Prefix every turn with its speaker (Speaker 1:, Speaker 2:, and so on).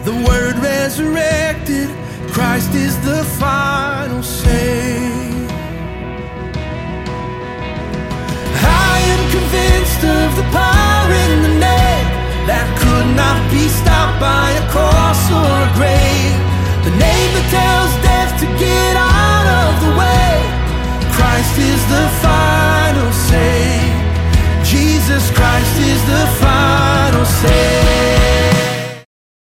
Speaker 1: the Word resurrected, Christ is the final say. I am convinced of the power in the name that could not be stopped by a cross or a grave, the name that tells